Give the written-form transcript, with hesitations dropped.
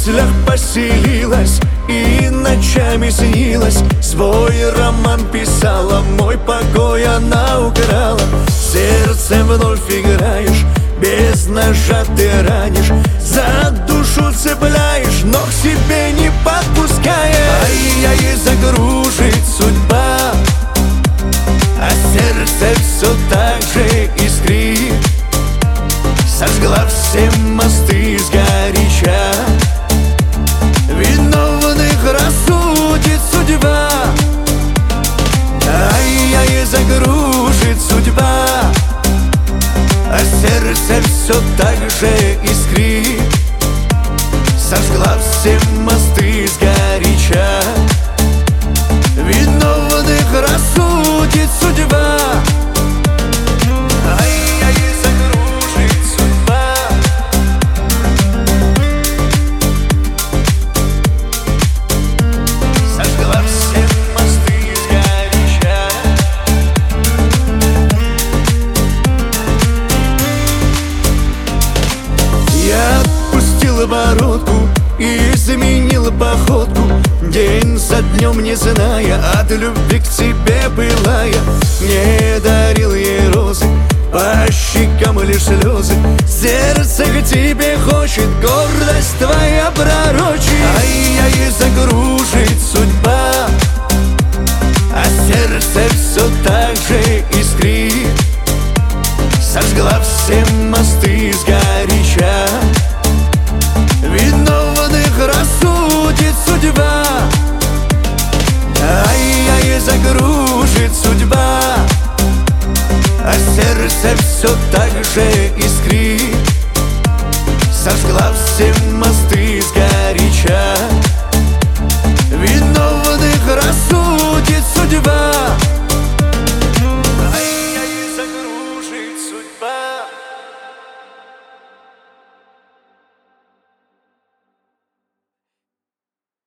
мыслях поселилась и ночами снилась. Свой роман писала, мой покой она украла. Сердцем вновь играешь, без ножа ты ранишь, за душу цепляешь, но к себе не подпускаешь. Ай-яй, загружит судьба, а сердце все так же искрит. Сожгла все мосты сгоряча, виновных рассудит судьба. Ай-яй, загружит судьба, а сердце все так же искрит. Сожгла все мосты сгоряча, виновных рассудит судьба. Бородку и изменил походку, день за днем не зная, от любви к тебе пылая. Не дарил ей розы, по щекам лишь слезы. Сердце к тебе хочет, гордость твоя пророчит. Ай-яй, загружит судьба, а сердце все так же искрит. Сожгла все мосты сгоряча, виновных рассудит судьба. Ай-яй, загружит судьба, а сердце все так же искрит. Сожгла все